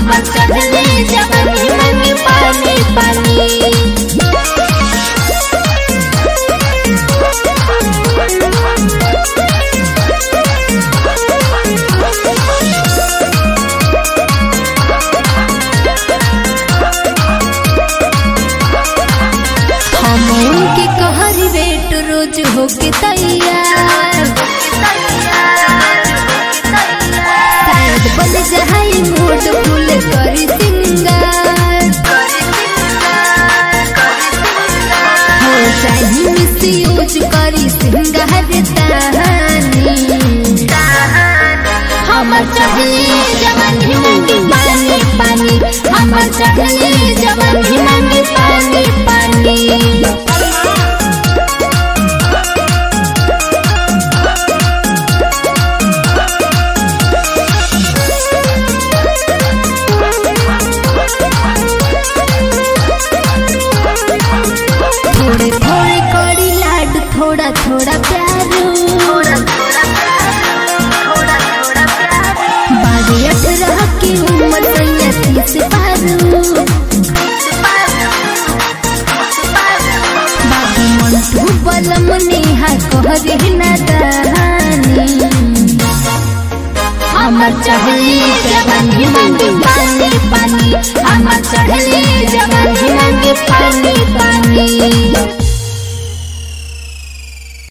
हमर चढ़ले जवानी मांगे पानी पानी। हम उनके कहरी बेट रोज होके तैयार, शायद बन जाए मूड फूल करी सिंगार, हो जाए मिस यूज करी सिंगार तानी। हमर चढ़ले जवानी मांगे पानी पानी, हमर चढ़ले जवानी मांगे पानी पानी। थोड़े थोड़े करी लाड थोड़ा थोड़ा प्यारू, बारी 18 की उम्र सैया 30 पारू। बाबू मंटू बलम नेहा कहरी नादानी, हमर चढ़ले जवानी मांगे पानी पानी, हमर चढ़ले जवानी मांगे पानी पानी।